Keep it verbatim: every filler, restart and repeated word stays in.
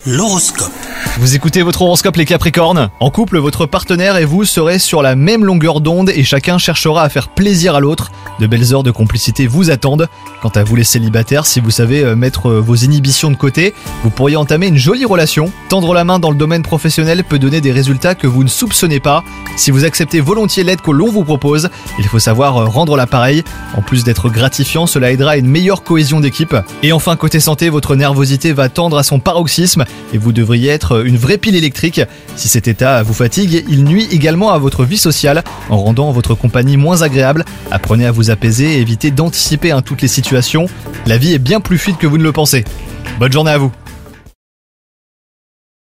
L'horoscope. Vous écoutez votre horoscope les Capricornes. En couple, votre partenaire et vous serez sur la même longueur d'onde et chacun cherchera à faire plaisir à l'autre. De belles heures de complicité vous attendent. Quant à vous les célibataires, si vous savez mettre vos inhibitions de côté, vous pourriez entamer une jolie relation. Tendre la main dans le domaine professionnel peut donner des résultats que vous ne soupçonnez pas. Si vous acceptez volontiers l'aide que l'on vous propose, il faut savoir rendre l'appareil. En plus d'être gratifiant, cela aidera à une meilleure cohésion d'équipe. Et enfin, côté santé, votre nervosité va tendre à son paroxysme et vous devriez être une vraie pile électrique. Si cet état vous fatigue, il nuit également à votre vie sociale en rendant votre compagnie moins agréable. Apprenez à vous apaiser et évitez d'anticiper hein, toutes les situations. La vie est bien plus fluide que vous ne le pensez. Bonne journée à vous.